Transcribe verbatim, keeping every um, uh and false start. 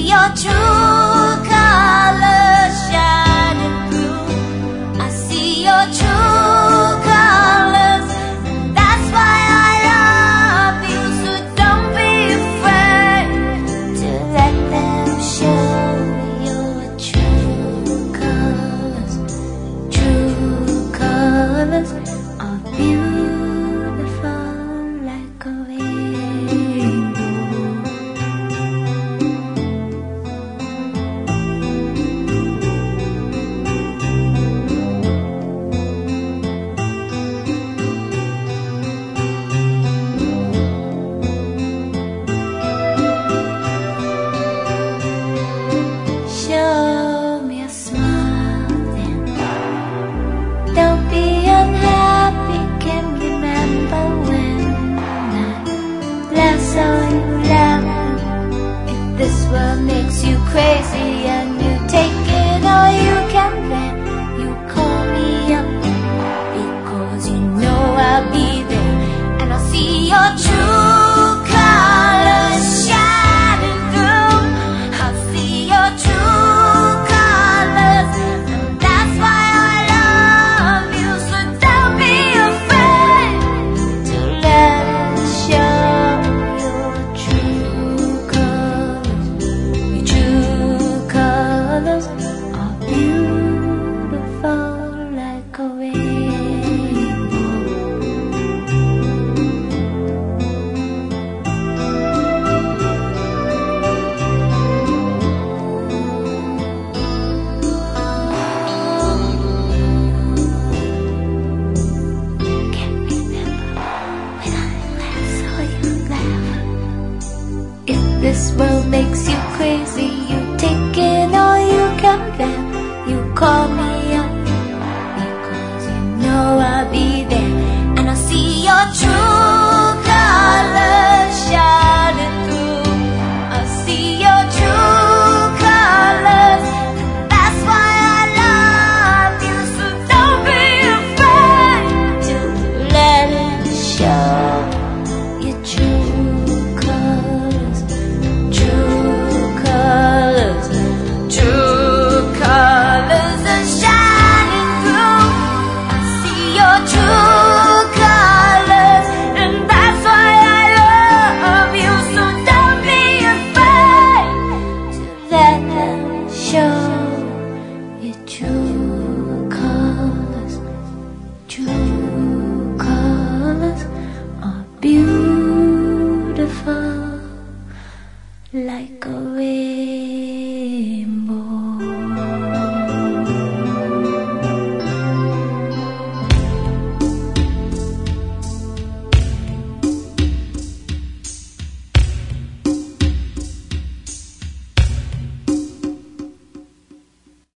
your true colors shining through. I see your true colors, and that's why I love you. So don't be afraid to let them show your true colors. True colors are beautiful like a rainbow. Show me a smile then. Don't be unhappy. Can remember when I last saw you laughing. If this world makes you crazy and you take it all you can, then you call me up, because you know I'll be there, and I'll see your true colors shining through. I'll see your true colors, and that's why I love you. So don't be afraid to let it show your true colors. Your true colors are beautiful like a rainbow. Can't remember when I last saw you laugh. If this world makes you crazy, you take it all you can, then you call me up, because you know I'll be there, and I'll see your true